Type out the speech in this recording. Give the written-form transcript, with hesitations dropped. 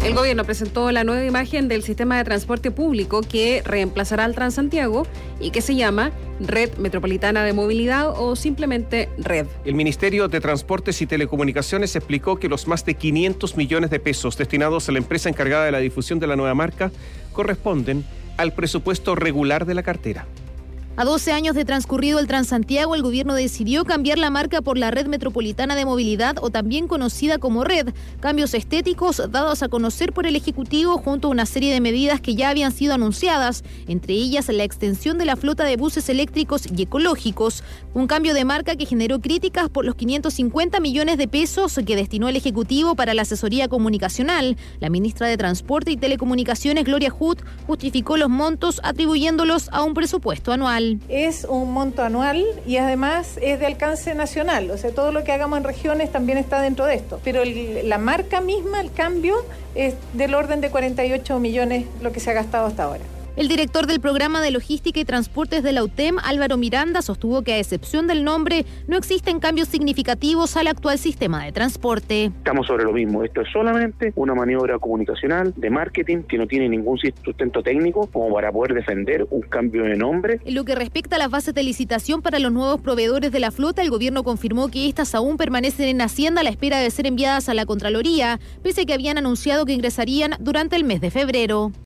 El gobierno presentó la nueva imagen del sistema de transporte público que reemplazará al Transantiago y que se llama Red Metropolitana de Movilidad o simplemente RED. El Ministerio de Transportes y Telecomunicaciones explicó que los más de 500 millones de pesos destinados a la empresa encargada de la difusión de la nueva marca corresponden al presupuesto regular de la cartera. A 12 años de transcurrido el Transantiago, el gobierno decidió cambiar la marca por la Red Metropolitana de Movilidad, o también conocida como RED. Cambios estéticos dados a conocer por el Ejecutivo junto a una serie de medidas que ya habían sido anunciadas, entre ellas la extensión de la flota de buses eléctricos y ecológicos. Un cambio de marca que generó críticas por los 550 millones de pesos que destinó el Ejecutivo para la asesoría comunicacional. La ministra de Transporte y Telecomunicaciones, Gloria Hood, justificó los montos atribuyéndolos a un presupuesto anual. Es un monto anual y además es de alcance nacional, o sea, todo lo que hagamos en regiones también está dentro de esto. Pero la marca misma, el cambio, es del orden de 48 millones lo que se ha gastado hasta ahora. El director del Programa de Logística y Transportes de la UTEM, Álvaro Miranda, sostuvo que a excepción del nombre, no existen cambios significativos al actual sistema de transporte. Estamos sobre lo mismo, esto es solamente una maniobra comunicacional de marketing que no tiene ningún sustento técnico como para poder defender un cambio de nombre. En lo que respecta a las bases de licitación para los nuevos proveedores de la flota, el gobierno confirmó que estas aún permanecen en Hacienda a la espera de ser enviadas a la Contraloría, pese a que habían anunciado que ingresarían durante el mes de febrero.